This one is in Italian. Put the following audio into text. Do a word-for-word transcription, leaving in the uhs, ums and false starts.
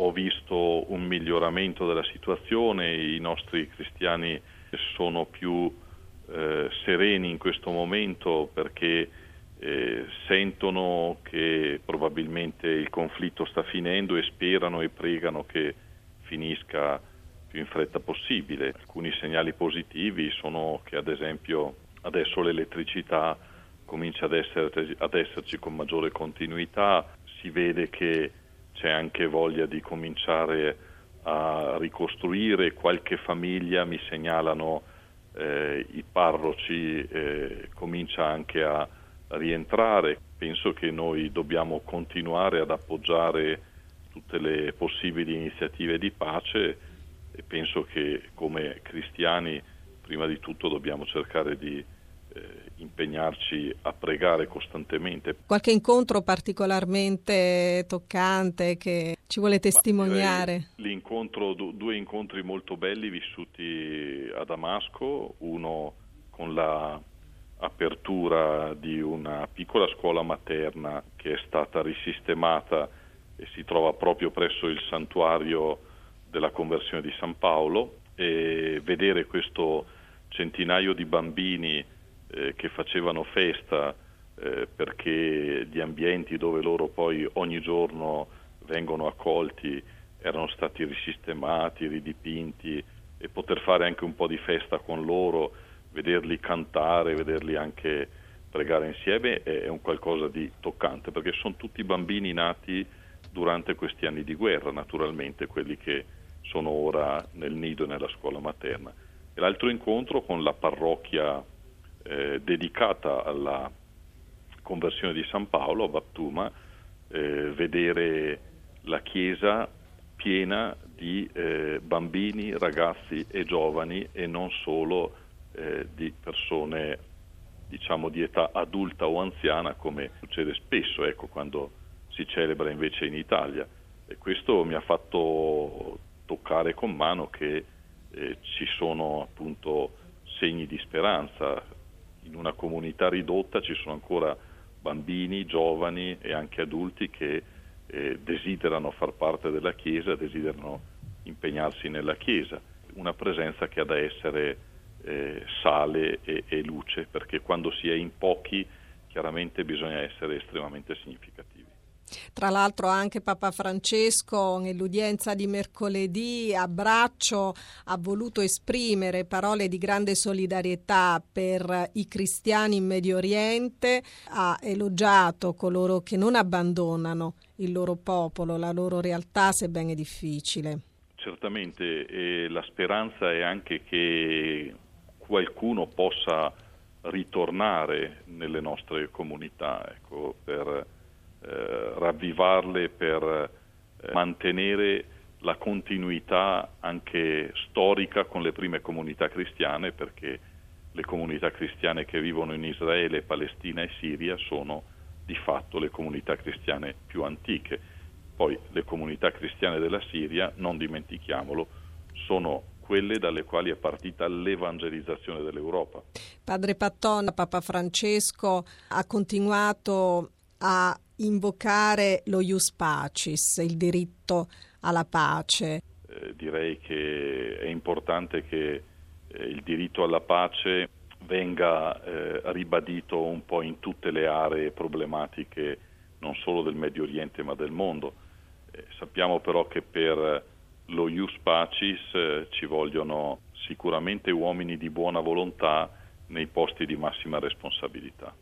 ho visto un miglioramento della situazione, i nostri cristiani sono più eh, sereni in questo momento perché eh, sentono che probabilmente il conflitto sta finendo e sperano e pregano che finisca più in fretta possibile. Alcuni segnali positivi sono che ad esempio adesso l'elettricità comincia ad, essere, ad esserci con maggiore continuità, si vede che c'è anche voglia di cominciare a ricostruire, qualche famiglia, mi segnalano eh, i parroci, eh, comincia anche a rientrare. Penso che noi dobbiamo continuare ad appoggiare tutte le possibili iniziative di pace e penso che come cristiani prima di tutto dobbiamo cercare di eh, impegnarci a pregare costantemente. Qualche incontro particolarmente toccante che ci vuole testimoniare? L'incontro, due incontri molto belli vissuti a Damasco, uno con la apertura di una piccola scuola materna che è stata risistemata e si trova proprio presso il santuario della conversione di San Paolo, e vedere questo centinaio di bambini eh, che facevano festa eh, perché gli ambienti dove loro poi ogni giorno vengono accolti erano stati risistemati, ridipinti, e poter fare anche un po' di festa con loro, vederli cantare, vederli anche pregare insieme è un qualcosa di toccante, perché sono tutti bambini nati durante questi anni di guerra, naturalmente, quelli che sono ora nel nido e nella scuola materna. E l'altro incontro con la parrocchia eh, dedicata alla conversione di San Paolo a Baptuma, eh, vedere la chiesa piena di eh, bambini, ragazzi e giovani, e non solo eh, di persone, diciamo, di età adulta o anziana, come succede spesso, ecco, quando si celebra invece in Italia. E questo mi ha fatto toccare con mano che eh, ci sono appunto segni di speranza. In una comunità ridotta ci sono ancora bambini, giovani e anche adulti che eh, desiderano far parte della Chiesa, desiderano impegnarsi nella Chiesa. Una presenza che ha da essere eh, sale e, e luce, perché quando si è in pochi chiaramente bisogna essere estremamente significativi. Tra l'altro anche Papa Francesco nell'udienza di mercoledì a Braccio ha voluto esprimere parole di grande solidarietà per i cristiani in Medio Oriente, ha elogiato coloro che non abbandonano il loro popolo, la loro realtà, sebbene difficile. Certamente, e la speranza è anche che qualcuno possa ritornare nelle nostre comunità, ecco, per Eh, ravvivarle, per eh, mantenere la continuità anche storica con le prime comunità cristiane, perché le comunità cristiane che vivono in Israele, Palestina e Siria sono di fatto le comunità cristiane più antiche. Poi le comunità cristiane della Siria, non dimentichiamolo, sono quelle dalle quali è partita l'evangelizzazione dell'Europa. Padre Patton, Papa Francesco ha continuato a invocare lo ius pacis, il diritto alla pace. Eh, direi che è importante che eh, il diritto alla pace venga eh, ribadito un po' in tutte le aree problematiche, non solo del Medio Oriente ma del mondo. Eh, sappiamo però che per lo ius pacis eh, ci vogliono sicuramente uomini di buona volontà nei posti di massima responsabilità.